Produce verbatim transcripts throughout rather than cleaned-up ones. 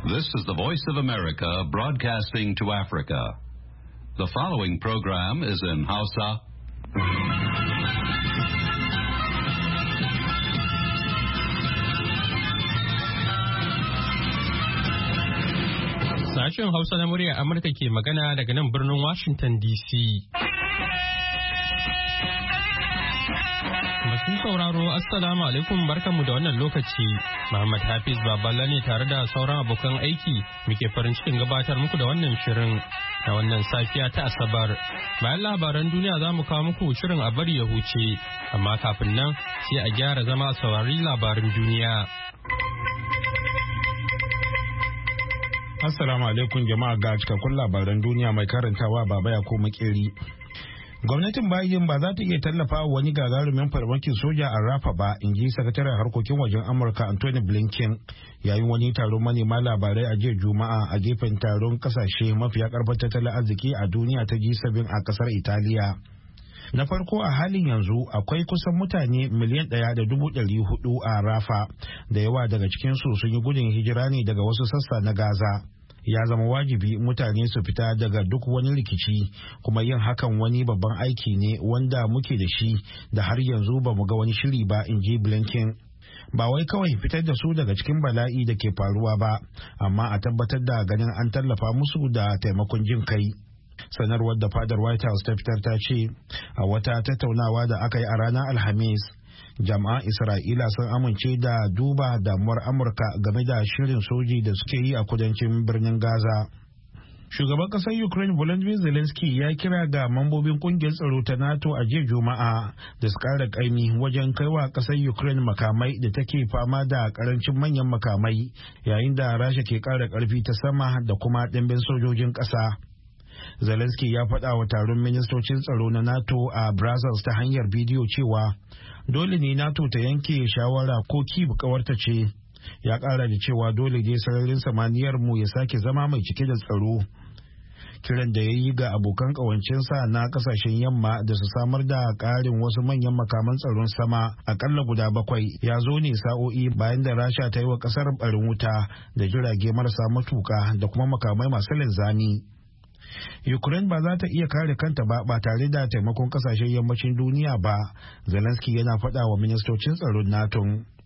This is the Voice of America broadcasting to Africa. The following program is in Hausa. Sashen Hausa na murya Amurka ke magana daga nan birnin Washington D C. Masu sauraro Assalamu alaikum barkanmu da wannan lokaci. Muhammad Hafiz Baballa ne tare da sauran abokan aiki muke farin cikin gabatar muku da wannan shirin da wannan safiya ta Asabar. Bayan labaran duniya za mu kawo muku shirin a bari ya huce, amma kafin nan sai a gyara zama a saurari labaran duniya. Assalamu alaikum jama'a ga cikakkun labaran duniya mai karantawa Baba ya ko Makeri. Gwamnatin Biden ba za ta iya tallafa wani gagarumin farmakin soja a Rafa ba, in ji sakataren harkokin wajen Amurka Anthony Blinken yayin wani taron manema labarai a jiya Juma'a a gefen taron kasashe mafiya karfin tattalin arziki a duniya ta G seven a kasar Italiya. Na farko a halin yanzu akwai kusan mutane miliyan ɗaya da dubu ɗari hudu a Rafa, da yawa daga cikinsu sun yi gudun hijira ne daga wasu sassa na Gaza. Ya zama wajibi mutane su fita daga duk wani rikici, kuma yin hakan wani babban aiki ne wanda muke da shi da har yanzu ba mu ga wani shiri ba, in ji Blinken. Ba wai kawai fitar da su daga cikin bala'i da ke faruwa ba, amma a tabbatar da ganin an tallafa musu da taimakon jin kai. Sanarwar da fadar White House ta fitar ta ce a wata tattaunawa da aka yi a ranar Alhamis, jama'an Isra'ila sun amince da duba damuwar Amurka game da shirin soji da suke yi a kudancin birnin Gaza. Shugaban ƙasar Ukraine Volodymyr Zelensky ya kira ga mambobin kungiyar tsaro ta NATO a jiya Juma'a da su ƙara ƙaimi wajen kaiwa ƙasar Ukraine makamai da take fama da ƙarancin manyan makamai, yayin da Rasha ke ƙara ƙarfi ta sama da kuma ɗimbin sojojin ƙasa. Zelensky ya faɗa wa taron ministocin tsaro na NATO a Brussels ta hanyar bidiyo cewa dole ne NATO ta yanke shawara ko Kyiv kawarta ce. Ya ƙara da cewa dole ne sararin samaniyar mu ya sake zama mai cike da tsaro. Kiran da ya yi ga abokan ƙawancinsa na ƙasashen yamma da su samar da ƙarin wasu manyan makaman tsaron sama akalla guda bakwai ya zo ne sa'o'i bayan da Rasha ta yi wa ƙasar barin wuta da jirage marasa matuƙa da kuma makamai masu linzami. Ukraine ba za ta iya kare kanta ba ba tare da taimakon kasashen yammacin duniya ba, Zelensky yana faɗa wa ministocin tsaron NATO.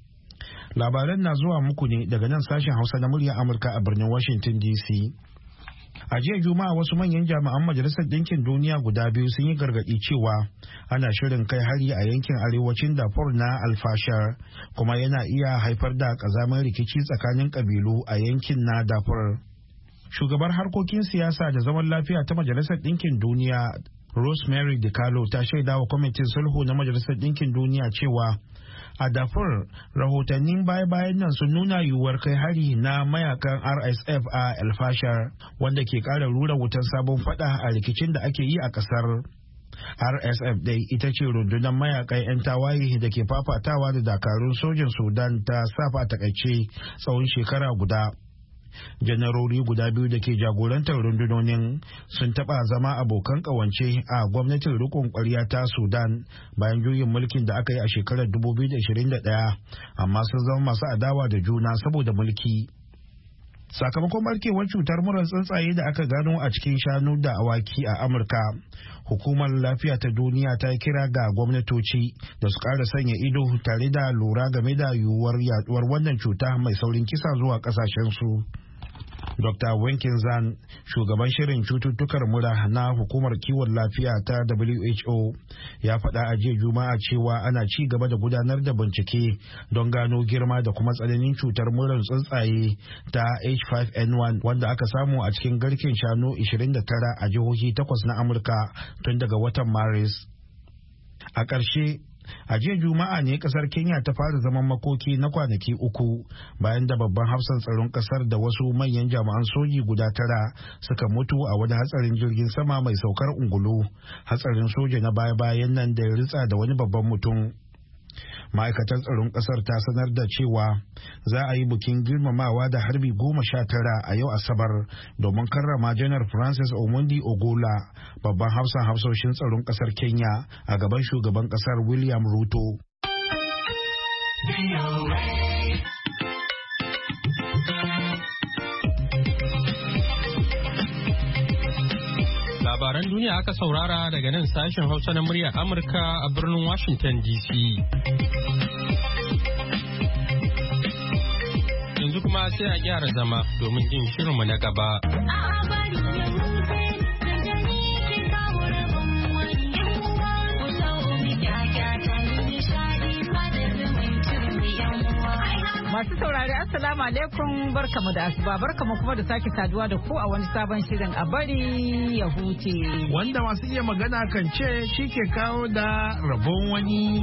Labaran na zuwa muku ne daga nan sashen Hausa na muryar Amurka a birnin Washington D C. A jiya Juma'a wasu manyan jami'an Majalisar Ɗinkin Duniya guda biyu sun yi gargaɗi cewa ana shirin kai hari a yankin arewacin Darfur na Alfashar, kuma yana iya haifar da ƙazamin rikici tsakanin ƙabilu a yankin na Darfur. Shugabar harkokin siyasa da zaman lafiya ta Majalisar Ɗinkin Duniya Rosemary DiCarlo ta shaida wa kwamitin sulhu na Majalisar Ɗinkin Duniya cewa a Darfur rahotannin baya-bayan nan sun nuna yiwuwar kai hari na mayakan R S F a El Fasher, wanda ke ƙara rura wutan sabon fada a rikicin da ake yi a ƙasar. R S F dai ita ce rundunar mayakan 'yan tawaye da ke fafatawa da dakarun sojin Sudan ta safa takaice tsawon shekara guda. Janarori guda biyu da ke jagorantar rundunonin sun taɓa zama abokan ƙawance a gwamnatin rikon ƙwarya ta Sudan bayan juyin mulkin da aka yi a shekarar dubu biyu da ashirin da ɗaya, amma sun zama masu adawa da juna saboda mulki. Sakamakon barkewar cutar murar tsuntsaye da aka gano a cikin shanu da awaki a Amurka, hukumar lafiya ta duniya ta kira ga gwamnatoci da su ƙara sanya ido tare da lura game da yiwuwar yaduwar wannan cuta mai saurin kisa zuwa ƙasashensu. Doctor Wenkin Zan, shugaban shirin cututtukar mura na hukumar kiwon lafiya ta W H O, ya faɗa a jiya Juma'a cewa ana ci gaba da gudanar da bincike don gano girma da kuma tsananin cutar murar tsuntsaye ta H five N one wanda aka samu a cikin garken shanu ishirin da tara a jihohi takwas na Amurka tun daga watan Maris. A ƙarshe, a jiya Juma'a ne kasar Kenya ta fara zaman makoki na kwanaki uku bayan da babban hafsan tsaron kasar da wasu manyan jami'an soji guda tara suka mutu a wani hatsarin jirgin sama mai saukar ungulu, hatsarin soja na baya-bayan nan da ya ritsa da wani babban mutum. Ma'aikatar tsaron kasar ta sanar da cewa za a yi bikin girmamawa da harbi goma sha tara a yau Asabar domin karrama Janar Francis Omondi Ogola, babban hafsan hafsoshin tsaron kasar Kenya, a gaban shugaban kasar William Ruto. labaran duniya aka saurara daga nan sashen Hausa na muryar Amurka a birnin Washington D C. Yanzu kuma sai a gyara zama domin jin shirinmu na gaba. Masu saurari Assalamu alaikum barkamu da asuba barkamu kuma da sake saduwa da ku a wani sabon shirin a bari ya huce. Wanda masu iya magana kan ce shi ke kawo da rabon wani.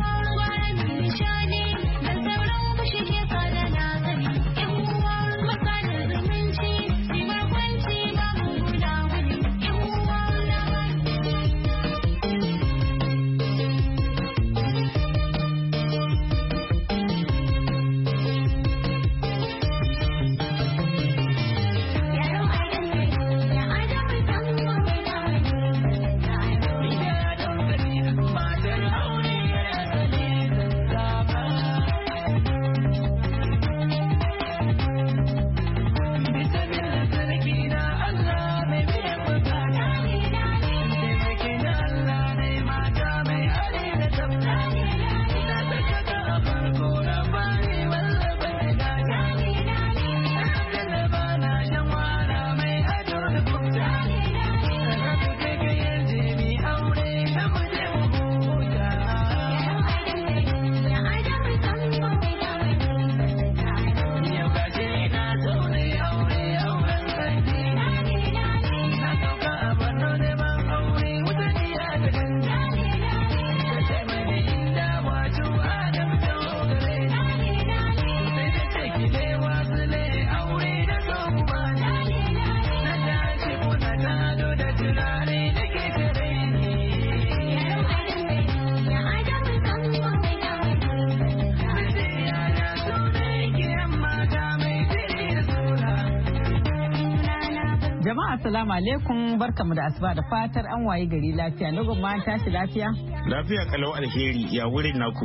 Assalamu alaikum barkamu da asuba da fatar an waye gari lafiya. Na gwamma an tashi lafiya? Lafiya kalau alheri ya wurin naku.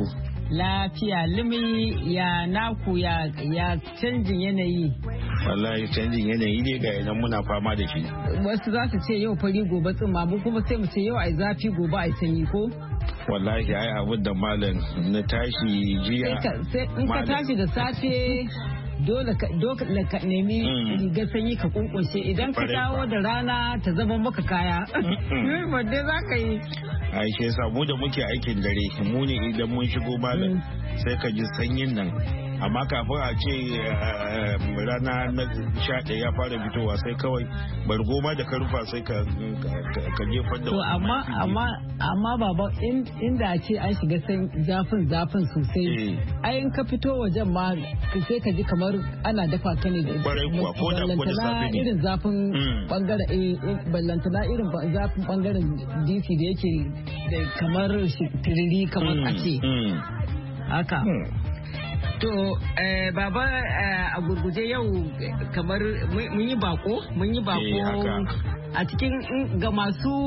Lafiya limi ya naku ya ya canjin yanayi. Wallahi canjin yanayi ne ga yanan muna fama da shi. Wasu za su ce yau fari gobe tsumma mu kuma sai mu ce yau ai zafi gobe ai sanyi ko? Wallahi ai abin da malam na tashi jiya. In ka tashi da safe dole ka nemi rigar sanyi ka kunkunshe idan ka dawo da rana ta zama maka kaya. Wadda za ka yi. Aishe samu da muke aikin dare mu ne idan mun shigo malam sai ka ji sanyin nan. Amma kafin a ce rana na sha ɗaya ya fara fitowa sai kawai bargoma da karufa sai ka jefar da. To amma amma amma baba inda ce an shiga zafin zafin sosai. Ai in ka fito wajen ma sai ka ji kamar ana dafa ka ne da ballantana irin zafin bangaren ballantana irin zafin bangaren D C da yake da kamar tiriri kamar ake haka. To, eh, baba eh, a gurguje yau kamar mun yi bako, mun yi bako a cikin ga masu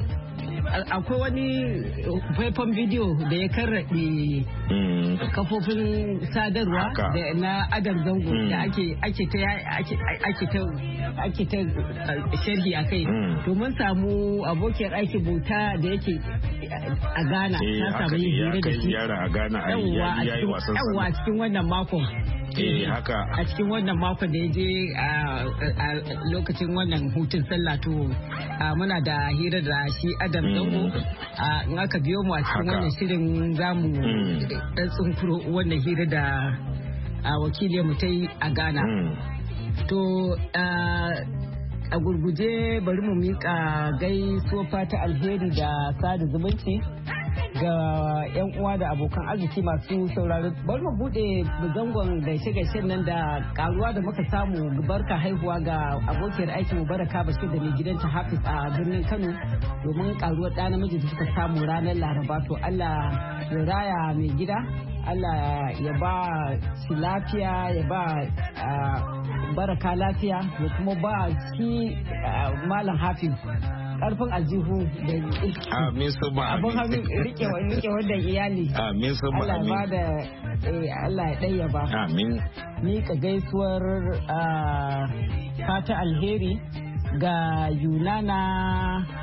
akwai wani faifan bidiyo da ya karraɗe kafofin sadarwa na Adam Zango da ake ake ta ake ta ake ta sharhi a kai. To mun samu abokiyar aikin bauta da yake a Ghana na samu yin hira da shi. Yawwa a cikin wannan makon. Eh haka. A cikin wannan makon da ya je a lokacin wannan hutun sallah to muna da hira da shi Adam Zango. In aka biyo mu a cikin wannan shirin zamu dan tsunkuro wannan hira da wakiliyar mu ta yi a Ghana. To a gurguje bari mu mika gaisuwa fata alheri da sada zumunci ga yan uwa da abokan arziki masu sauraro. Bari mu bude zangon gaishe-gaishen nan da karuwa da muka samu barka haihuwa ga abokiyar aikin Baraka Bashir da mai gidanta Hafiz a birnin Kano domin karuwar ɗa namiji da suka samu ranar Laraba. To Allah ya raya mai gida, Allah ya ba shi lafiya, ya ba Baraka lafiya, ya kuma ba shi Malam Hafiz karfin aljihu da amin suma abin hannu rike rike wannan iyali amin suma Allah ba da Allah ya ɗaya ba amin ni ka gaisuwar fata alheri ga Yunana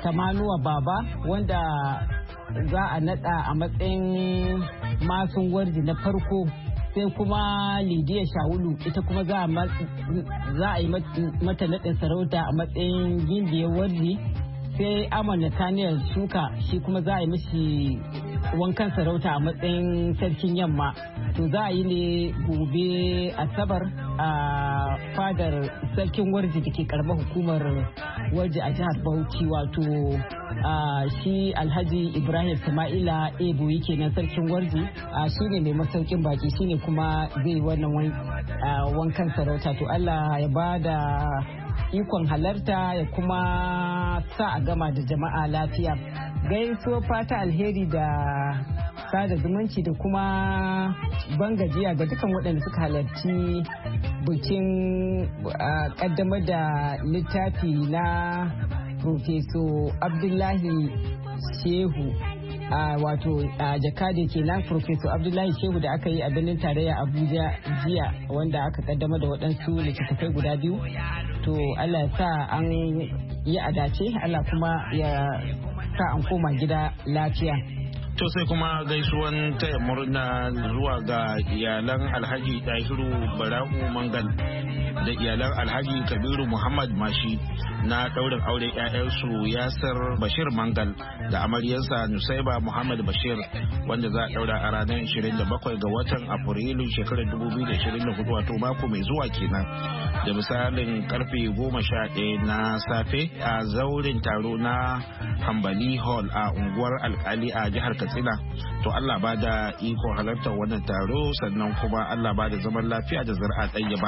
Tamanuwa Baba wanda za a nada a matsayin masun wardi na farko, sai kuma Lidiya Shawulu ita kuma za a yi mata naɗin sarauta a matsayin gindiyar wardi, sai Amon Nathaniel Shuka shi kuma za a yi mishi wankan sarauta a matsayin sarkin yamma. To za a yi ne gobe Asabar a fadar sarkin warji da ke karamar hukumar warji a jihar Bauchi, wato shi Alhaji Ibrahim Sama'ila Ebo yake nan sarkin warji, shi ne mai masaukin baki, shi ne kuma zai wannan wankan sarauta. To Allah ya ba da ikon halarta ya kuma sa a gama da jama'a lafiya. Gaisuwa fata alheri da sada zumunci da kuma bangajiya ga dukan waɗanda suka halarci bikin kaddamar da littafi na Profeso Abdullahi Shehu, wato jakade kenan Profeso Abdullahi Shehu da aka yi a birnin tarayya Abuja jiya, wanda aka kaddamar da waɗansu littattafai guda biyu. To Allah ya sa an yi adace, Allah kuma ya sa an koma gida lafiya. To sai kuma gaisuwan taya murna zuwa ga iyalan Alhaji Dahiru Bara'u Mangal da iyalan Alhaji Kabiru Muhammad Mashi na daurin auren 'ya'yansu Yasir Bashir Mangal da amaryarsa Nusaiba Muhammad Bashir, wanda za a daura a ranar ishirin da bakwai ga watan Afrilu shekarar dubu biyu da ishirin da hudu, wato mako mai zuwa kenan, da misalin karfe goma sha ɗaya na safe a zaurin taro na Hambali Hall a unguwar Alkali a jihar Katsina. To Allah ba da iko halartar wannan taro, sannan kuma Allah ba da zaman lafiya da zuri'a ɗayyaba.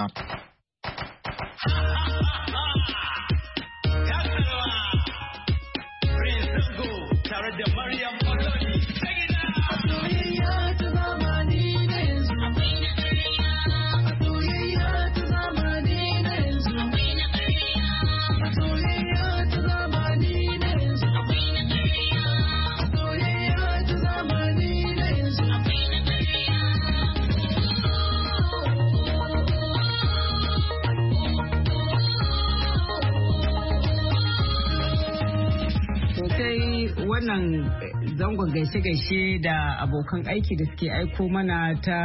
Wannan zangon gaishe-gaishe da abokan aiki da suke aiko mana ta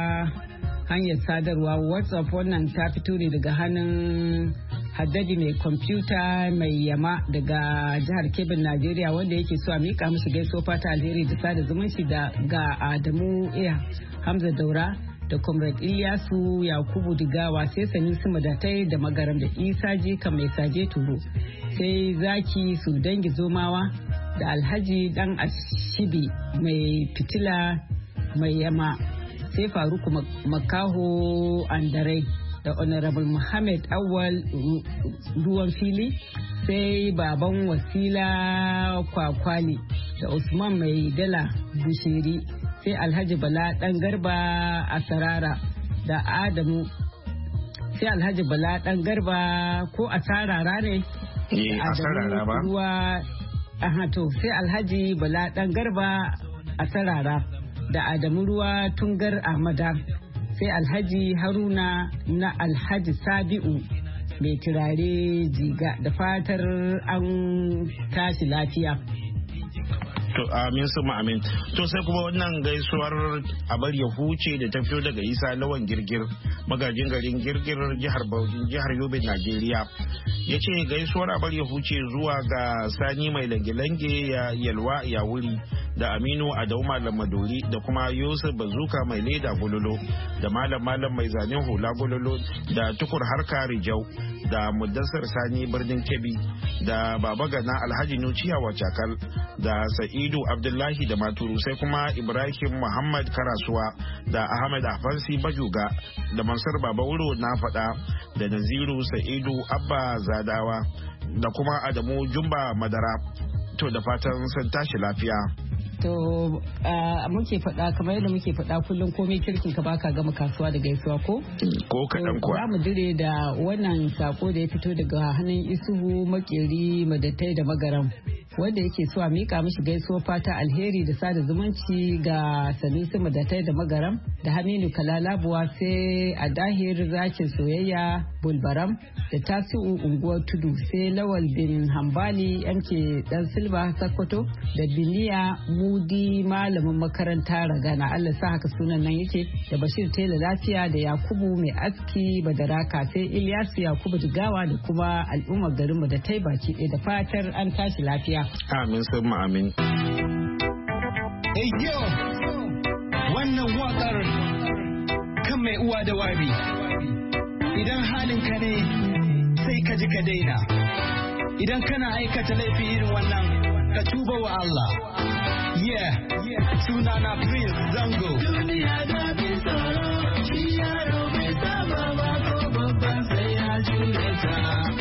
hanyar sadarwa WhatsApp, wannan ta fito ne daga hannun Haddadi mai kwamfuta mai yama daga jihar Kebbi, Najeriya, wanda yake so a mika musu gaisuwa fata alheri da sada zumunci da ga Adamu iya Hamza Daura da Comrade Ilyasu Yakubu Digawa, sai Sanusi Madatai da Magaram da Isa Jika mai saje Turo, sai Zaki su dangi Zomawa da Alhaji Dan Ashibi mai fitila mai yama, sai Faruku Makaho Andarai da Honorable Muhammad Awal Ruwan Fili, sai Baban Wasila Kwakwali da Usman Mai Dala Bushiri, sai Alhaji Bala Dan Garba a Sarara da Adamu, sai Alhaji Bala Dan Garba ko a Sarara ne? A Sarara ba? Ruwa Aha to sai Alhaji Bala Dan Garba a Sarara da Adamu Ruwa Tungar Ahmada, sai Alhaji Haruna na Alhaji Sabi'u mai turare Jiga, da fatar an tashi lafiya. To amin su amin. To sai kuma wannan gaisuwar abar ya huce da ta fito daga Isa Lawan Girgir, magajin garin Girgir, jihar Bauchi, jihar Yobe, Najeriya. Ya ce gaisuwar abar ya huce zuwa ga Sani mai lange-lange ya yalwa ya wuri, da Aminu Adau Malam Madori, da kuma Yusuf Bazuka mai leda gololo, da Malam Malam mai zanen hula gololo, da Tukur Harka Rijau, da Muddassar Sani birnin Kebbi, da Baba Gana Alhaji Nuciya Wacakal, da Sa'idu Abdullahi da Maturu, sai kuma Ibrahim Muhammad Karasuwa, da Ahmed Afansi Bajuga, da Mansur Baba Wuro na faɗa, da Naziru Sa'idu Abba Zadawa, da kuma Adamu Jumba Madara. To da fatan sun tashi lafiya. To muke faɗa kamar yadda muke faɗa kullum komai kirkin ka baka gama kasuwa da gaisuwa ko? Ko kaɗan kuwa. Za mu dire da wannan sako da ya fito daga hannun Isuhu Makeri Madatai da Magaram. wanda yake so a mika mishi gaisuwar fata alheri da sada zumunci ga Sanusi Madatai da Magaram da Haminu Kalalabuwa sai a Dahir Zakin Soyayya Bulbaram da Tasi'u Unguwar Tudu sai Lawal bin Hambali M K Dan Silva Sakkwato da Biniya Mudi malamin makaranta Ragana Allah sa haka sunan nan yake da Bashir Tela Lafiya da Yakubu Mai Aski Badaraka sai Ilyasu Yakubu Jigawa da kuma al'ummar garinmu da tai baki ɗaya da fatar an tashi lafiya. Amin sun amin. Hey yo, wannan waƙar kan mai uwa da wabi. Idan halin ka ne sai ka ji ka daina. Idan kana aikata laifi irin wannan ka tuba wa Allah. Yeah, sunana Prince Zango. Duniya da bin tsoro, shi yaro bai saba ba ko babban sai ya jure ta.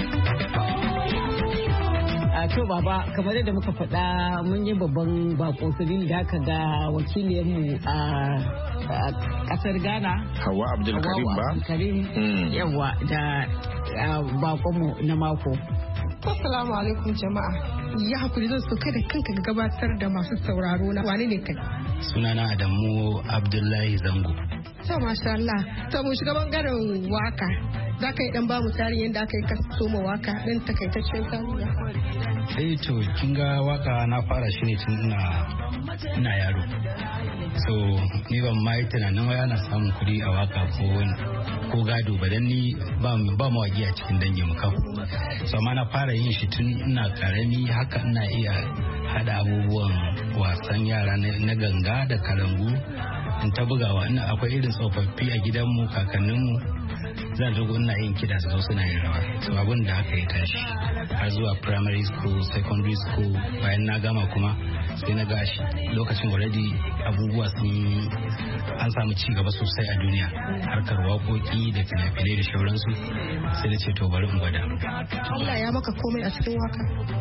To baba kamar yadda muka faɗa mun yi babban bako sabili da aka ga wakiliyarmu a ƙasar Ghana Hawa Abdulkarim ba Abdulkarim yawa da bakonmu na mako. Assalamu alaikum jama'a. Ya hakuri zan so kai da kanka ga gabatar da masu sauraro na wani ne kai? Sunana Adamu Abdullahi Zango. To masha Allah. To mu shiga bangaren waka. Za ka yi dan ba mu tarihin yadda aka yi kaso ma waka dan takaitaccen tarihi. Eh to kin ga waka na fara shi ne tun ina ina yaro. So ni ban ma yi tunanin wai ana samun kuɗi a waka ko ko gado ba dan ni ba ba mawaki a cikin dangin mu kan. So amma na fara yin shi tun ina karami haka ina iya hada abubuwan wasan yara na ganga da kalangu in ta bugawa ina akwai irin tsofaffi a gidanmu kakanninmu zan zo ina yin kiɗa su zo suna yin rawa so abin da aka yi tashi har zuwa primary school secondary school bayan na gama kuma sai na ga lokacin already abubuwa sun an samu ci gaba sosai a duniya harkar waƙoƙi da fina-finai da shauransu sai na ce to bari in gwada. Allah ya maka komai a cikin waka?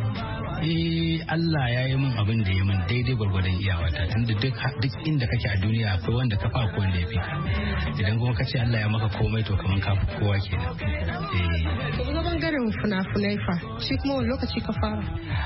Eh Allah ya yi min abin da ya min daidai gwargwadon iyawata tunda duk duk inda kake a duniya akwai wanda ka fa ko wanda ya fi ka idan kuma kace Allah ya maka komai to kaman ka fi kowa kenan. Eh kuma bangaren fina-finai fa shi kuma wani lokaci ka fara?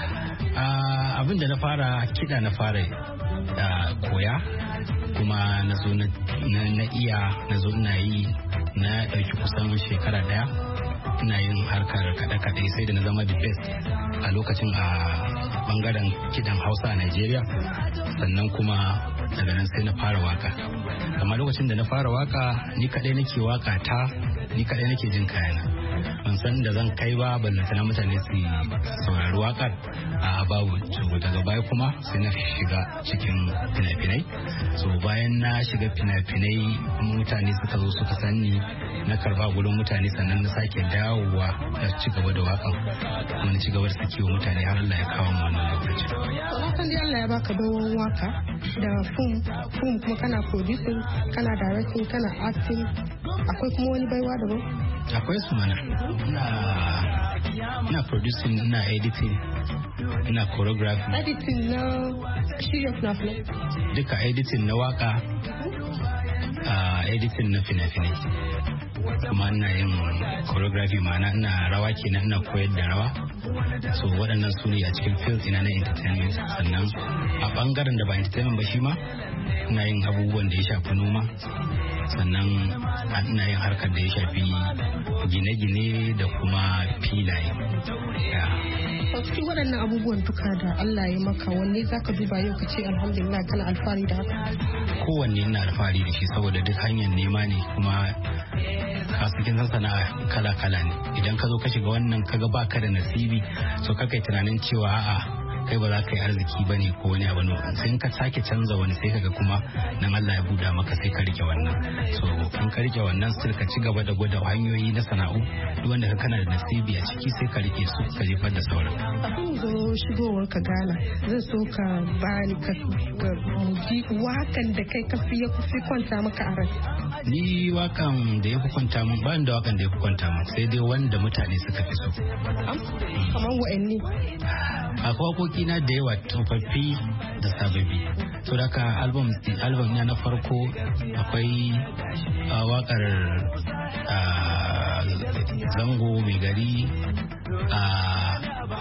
Ah abin da na fara kiɗa na fara koya kuma na zo na iya na zo ina yi na ɗauki kusan shekara ɗaya ina yin harkar kaɗe-kaɗe sai da na zama the best a lokacin a bangaren kiɗan Hausa a Najeriya sannan kuma daga nan sai na fara waka amma lokacin da na fara waka ni kaɗai nake waka ta ni kaɗai nake jin kayana ban san da zan kai ba ballantana mutane su saurari wakar a babu daga baya kuma sai na shiga cikin fina-finai so bayan na shiga fina-finai mutane suka zo suka sanni na karba gurin mutane sannan na sake dawowa da ci gaba da wakan kuma na ci gaba da sakewa mutane har Allah ya kawo mu wannan lokaci. Na san dai Allah ya baka bawon waka da film film kuma kana producing kana directing kana acting akwai kuma wani baiwa daban? Akwai su mana ina ina producing ina editing ina choreography editing na shirya fina-finai duka editing na waka uh, editing na fina-finai kuma ina yin choreography ma'ana ina rawa kenan ina koyar da rawa so waɗannan su ne a cikin field ina na entertainment sannan a ɓangaren da ba entertainment ba shi ma ina yin abubuwan da ya shafi noma sannan ina yin harkar da ya shafi gine-gine da kuma filaye. cikin waɗannan abubuwan duka da Allah ya maka wanne za ka duba yau ka ce alhamdulillah kana alfahari da haka? Kowanne ina alfahari da shi saboda duk hanyar nema ne kuma kasukin san sana'a kala-kala ne idan ka zo ka shiga wannan kaga baka da nasibi so ka kai tunanin cewa a'a kai ba za ka yi arziki ba ne ko wani abu ne sai ka sake canza wani sai kaga kuma nan Allah ya buɗa maka sai ka rike wannan so in ka rike wannan sai ka ci gaba da gwada hanyoyi na sana'u duk wanda ka kana da nasibi a ciki sai ka rike su ka jefar da sauran. Kafin zo shigowar ka Ghana zan so ka bani ka ji wakan da kai ka fi ya fi kwanta maka a rai. Ni wakan da ya fi kwanta min ba da wakan da ya fi kwanta min sai dai wanda mutane suka fi so. Kamar wa'anni? Akwai waƙoƙi na da yawa tsofaffi da sababbi. So da ka album album na farko akwai waƙar zango mai gari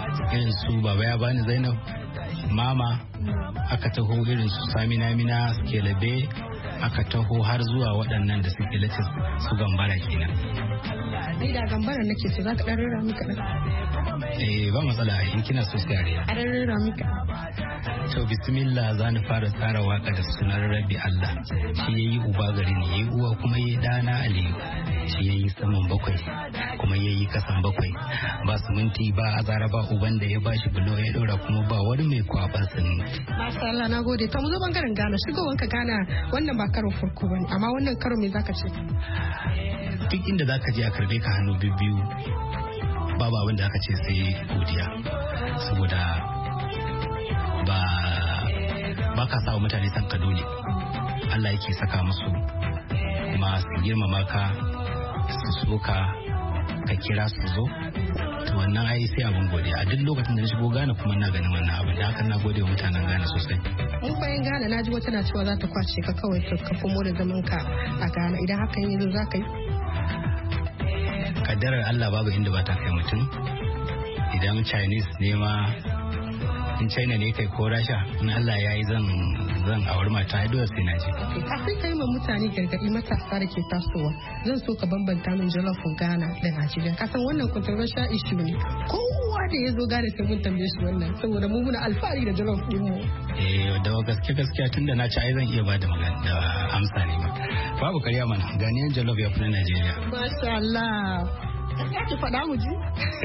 irin su baba ya bani Zainab, mama, aka taho irin su Samina Mina, Kelabe, aka taho har zuwa waɗannan da suke latin su Gambara kenan. Ni da Gambara nake so za ka ɗan rera mika ɗan. Eh ba matsala in kina so sai a rera. A ɗan rera mika. To bismillah za ni fara tsara waka da sunan Rabbi Allah. Shi yayi uba gari ne, yayi uwa kuma yayi dana Aliyu. Shi yayi saman bakwai kuma yayi kasan bakwai. Ba siminti ba azara ba uban da ya bashi bulo ya dora kuma ba wani mai kwaban siminti. Masha Allah na gode. To mu zo bangaren Ghana. Shigowanka Ghana wannan ba karo farko bane amma wannan karo me zaka ce? Duk inda zaka je a karbe ka hannu biyu babu abin da aka ce sai godiya. Saboda ba ba ka sa wa mutane san ka dole Allah yake saka musu kuma su girmama ka su so ka ka kira su zo to wannan ai sai abin godiya. A duk lokacin da na shigo Ghana kuma na ganin wannan abin da haka na gode wa mutanen Ghana sosai. Mun bayan Ghana na ji wata na cewa za ta kwace ka kawai ka kafa mu da zaman ka a Ghana idan hakan yi za ka yi. Kaddarar Allah babu inda ba ta kai mutum. Idan Chinese ne ma in China ne kai ko Rasha in Allah ya yi zan zan auri mata ai dole sai na je. Kafin kai ma mutane gargaɗi matasa da ke tasowa zan so ka bambanta min jollof Ghana da Najeriya. Ka san wannan controversial issue ne. Kowa da ya zo Ghana sai mun tambaye shi wannan saboda mu muna alfahari da jollof din mu. Eh da gaske gaskiya tunda na ci ai zan iya bada magana da amsa ne ma. Babu karya mana Ghanaian jollof ya fi na Najeriya. Masha Allah. Ka ki faɗa mu ji?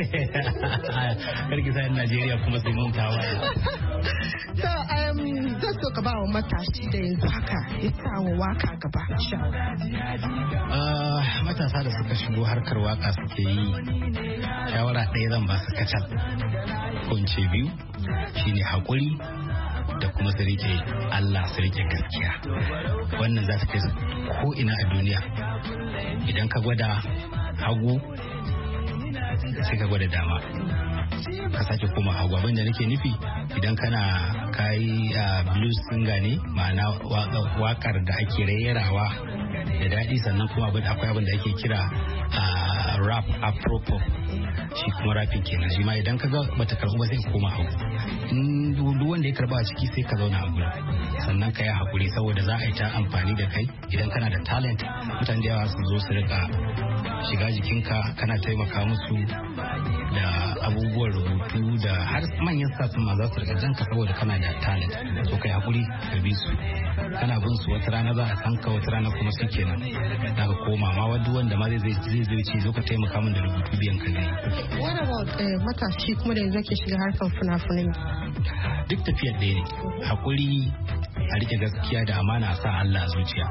Karki sai Najeriya kuma sai mun tawa. So um zan so ka ba wa matashi da yanzu haka ya sa wa waka gaba. Uh, matasa da suka shigo harkar waka suke yi shawara ɗaya zan ba su kacal ko in ce biyu shine haƙuri da kuma su rike Allah su rike gaskiya. Wannan za ta kai su ko ina a duniya. Idan ka gwada hagu sai ka gwada dama ka sake koma hagu. Abinda nake nufi idan kana kayi blues singer ne ma'ana wakar da ake rairawa da daɗi sannan kuma akwai abin da ake kira rap apropos shi kuma rapin kenan shi ma idan ka ga bata karɓu ba sai ka koma hagu. Duk wanda ya karɓa a ciki sai ka zauna a gurin sannan ka yi hakuri saboda za a yi ta amfani da kai idan kana da talent mutane da yawa su zo su rika shiga jikinka kana taimaka musu da abubuwan rubutu da har manyan sassan ma za su rika janka saboda kana da talent so kai hakuri ka bi su kana bin su wata rana za a san ka wata rana kuma su kenan za ka koma ma wadda wanda ma zai zai zai ce zo ka taimaka min da rubutu biyan ka zai. What about matashi kuma da yanzu ke shiga harkar fina-finai? Duk tafiyar ɗaya ne hakuri a rike gaskiya da amana a sa Allah a zuciya.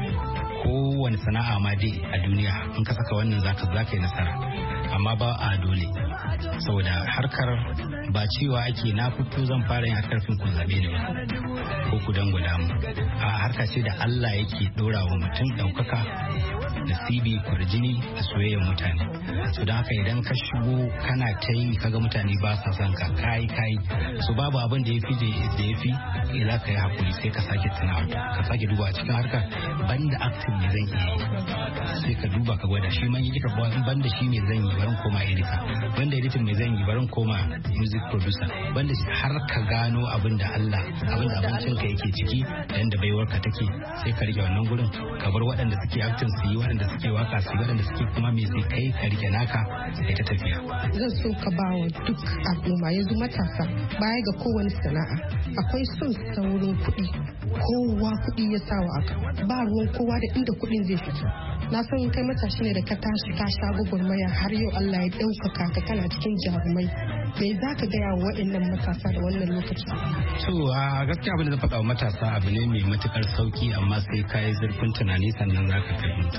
Kowane sana'a ma dai a duniya in ka saka wannan zaka zaka yi nasara amma ba a dole saboda harkar ba cewa ake na fito zan fara yin harkar fin ku zabe ne ba ko ku dan gwada mu a harka ce da Allah yake dora wa mutum daukaka nasibi kwarjini da soyayyar mutane so don haka idan ka shigo kana ta yi kaga mutane ba sa son ka kai kai so babu abin da yafi da yafi ila ka yi hakuri sai ka sake tunawa ka sake duba a cikin harkar banda acting ne zan yi sai ka duba ka gwada shi man yi ka banda shi ne zan yi barin koma editor banda editor mai zan yi barin koma music producer banda har ka gano abin da Allah abin da abincin ka yake ciki da yanda baiwar ka take sai ka rike wannan gurin ka bar waɗanda suke acting su yi waɗanda suke waka su yi waɗanda suke kuma me sai kai ka rike naka da ta tafiya. Zan so ka ba wa duk al'umma yanzu matasa baya ga kowane sana'a akwai son saurin kuɗi kowa kuɗi ya sawa aka ba ruwan kowa da inda kuɗin zai fito. Na san kai matashi ne da ka tashi ka sha gwagwarmaya har yau Allah ya ɗaukaka ka kana cikin jarumai me za ka gaya wa waɗannan matasa da wannan lokaci? So a gaskiya abin da zan faɗa wa matasa abu ne mai matukar sauki amma sai ka yi zurfin tunani sannan za ka fahimta.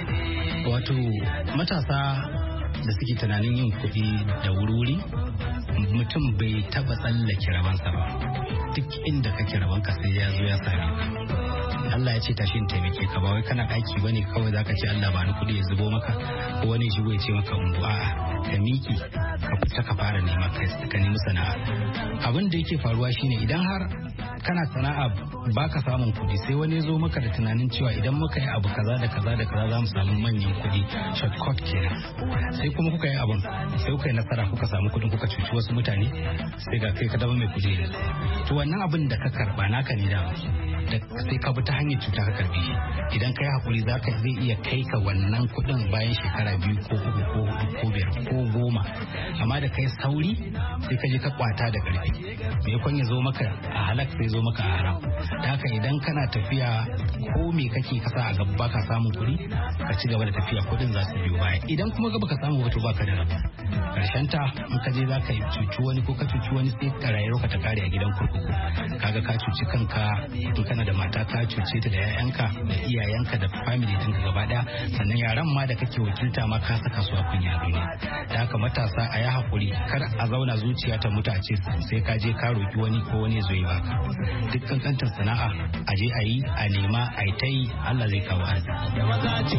Wato matasa da suke tunanin yin kuɗi da wuri mutum bai taɓa tsallake rabansa ba duk inda kake rabanka sai ya zo ya same ka. Allah ya ce tashi in taimake ka ba wai kana ɗaki bane kawai zaka ce Allah ba ni kuɗi ya zubo maka ko wani shigo ya ce maka ungu a'a ka miki ka fita ka fara nema ka nemi sana'a. Abin da yake faruwa shine idan har kana sana'a baka samun kuɗi sai wani zo maka da tunanin cewa idan muka yi abu kaza da kaza da kaza za mu samu manyan kuɗi shortcut kenan sai kuma kuka yi abun sai kuka yi nasara kuka samu kuɗin kuka cuci wasu mutane sai ga kai ka zama mai kuɗi ne to wannan abin da ka karba naka ne da sai ka bi ta hanyar cuta ka karbe shi idan ka yi hakuri za ka zai iya kai ka wannan kuɗin bayan shekara biyu ko uku ko hudu ko biyar ko goma amma da kai sauri sai ka je ka kwata da ƙarfi me kwan ya zo maka a halak sai zo maka a haram da haka idan kana tafiya ko me kake kasa a gaba baka samun kuɗi ka ci gaba da tafiya kuɗin za su biyo baya idan kuma gaba ka samu wato baka da rabu karshen ta in ka je za ka cuci wani ko ka cuci wani sai ka rayuwar ka ta kare a gidan kurkuku kaga ka cuci kanka in kana da mata ka cuce ta da 'ya'yanka da iyayenka da family ɗinka gaba ɗaya sannan yaran ma da kake wakilta ma ka saka su a kunya duniya da haka matasa a yi hakuri kar a zauna zuciya ta mutu a ce sai ka je ka roki wani ko wani zo yi baka duk kankantar sana'a a je a yi a nema a yi ta yi Allah zai kawo arziki.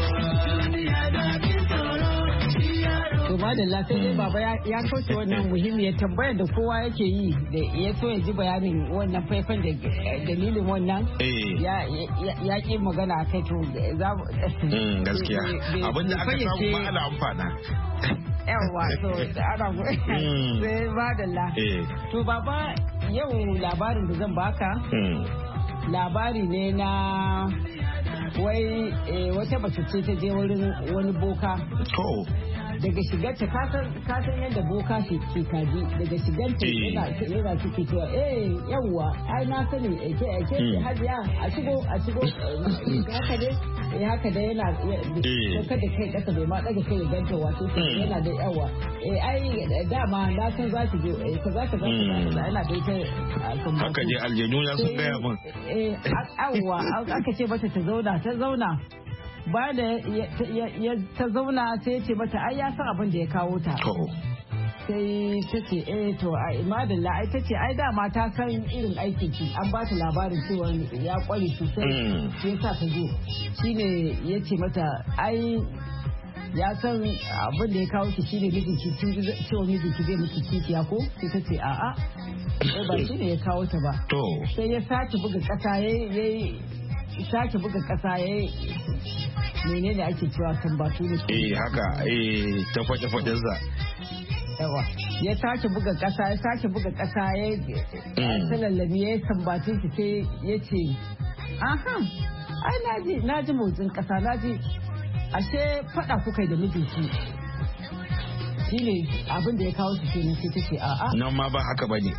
To ba da lafiya baba ya kauce wannan muhimmiyar tambayar da kowa yake yi da ya so ya ji bayanin wannan faifan da dalilin wannan ya ki magana a kai to za mu gaskiya abinda aka samu ba ala amfana yawa to ana sai ba da lafiya to baba yau labarin da zan baka labari ne na wai wata mace ce ta je wurin wani boka daga shigarta kasan yadda boka ke kaji daga shigarta yana yana ciki cewa eh yawwa ai na sani ake ake hajiya a shigo a shigo haka dai eh haka dai yana kada kai kasa bai ma daga kai ganta wato yana da yawa eh ai dama na san za ki je eh kaza kaza yana da ita haka dai aljanu ya sun gaya min eh yawwa aka ce mata ta zauna ta zauna ba da ta zauna sai ya ce mata ai ya san abin da ya kawo ta sai ta ce eh to a madalla ai ta ce ai dama ta san irin aikin ki an ba ta labarin cewa ya kware sosai sai sa ta zo shine ya ce mata ai ya san abin da ya kawo ki shine mijinki kin ji cewa mijinki zai miki kishiya ko sai ta ce a'a ba shine ya kawo ta ba sai ya sake buga kasa yayi sake buga kasa yayi menene ake cewa tambatu ne eh haka eh ta fade fade za yawa ya sake buga kasa ya sake buga kasa ya salallabi ya tambatu shi sai ya ce aha ai naji naji motsin kasa naji ashe fada kukai da mijinki shine abin da ya kawo shi kenan sai ta ce a'a nan ma ba haka bane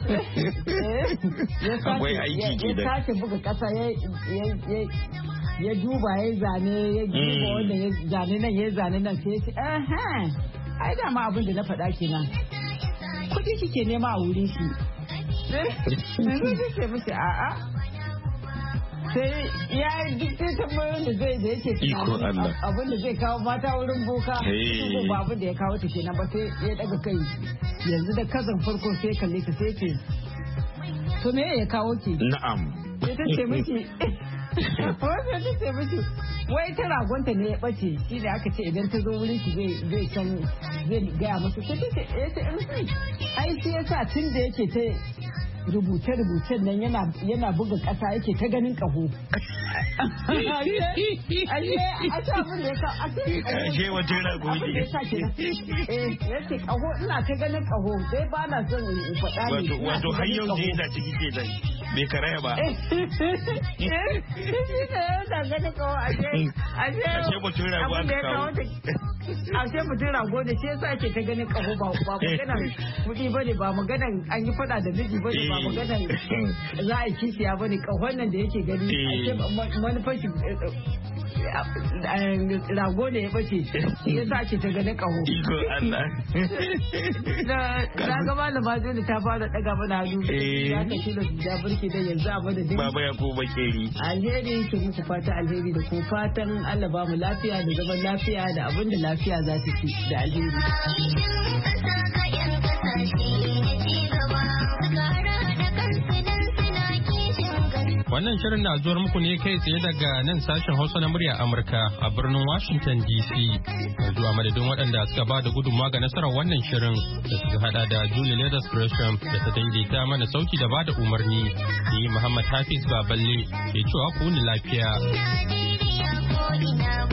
akwai aiki ke da ya sake buga kasa ya ya duba ya zane ya duba wanda ya zane nan ya zane nan sai ya ce eh ai da ma abin da na faɗa kenan kuɗi kike nema a wurin shi sai sai ce miki a'a sai ya duk sai tambayoyin da zai da yake tunanin abin da zai kawo mata wurin boka ko ba abin da ya kawo ta kenan ba sai ya daga kai yanzu da kazan farko sai kalle ka sai ce to me ya kawo ki na'am sai ta ce miki wai sai ta ce miki wai ta ragonta ne ya bace shi da aka ce idan ta zo wurin ki zai zai san zai gaya masa sai ta ce eh sai ai sai yasa tun da yake ta rubuce-rubucen nan yana buga ƙasa yake ta ganin ƙaho. Ashe wata rago ne. Ya ce ƙaho ina ta ganin ƙaho sai ba na son in faɗa ne. Wato har yau ne yana ciki ke zai bai karaya ba. Yana ganin ƙaho ashe mutum rago aka kawo. Ashe mutum rago da shi yasa ake ta ganin ƙaho ba maganar kuɗi ba ne ba maganar an yi faɗa da miji ba ne ba maganar za a yi kishiya ba ne ƙahon nan da yake gani manufar shi rago ne ya bace ya sa ce ta gani ƙaho. Iko Allah. Na ga malama dole ta fara ɗaga mana hannu. Ya ka shi da ja burki da yanzu a madadin. Baba ya ko bakeri. Alheri ke muku fata alheri da ko fatan Allah ba mu lafiya da zaman lafiya da abin da lafiya za ta ci da alheri. Wannan shirin na zuwar muku ne kai tsaye daga nan sashen Hausa na murya Amurka a birnin Washington D C. Yanzu a madadin waɗanda suka ba da gudunmawa ga nasarar wannan shirin da suka hada da Julie Leathers Gresham da ta daidaita mana sauki da ba da umarni. Ni Muhammad Hafiz Baballe ke cewa ku ni lafiya.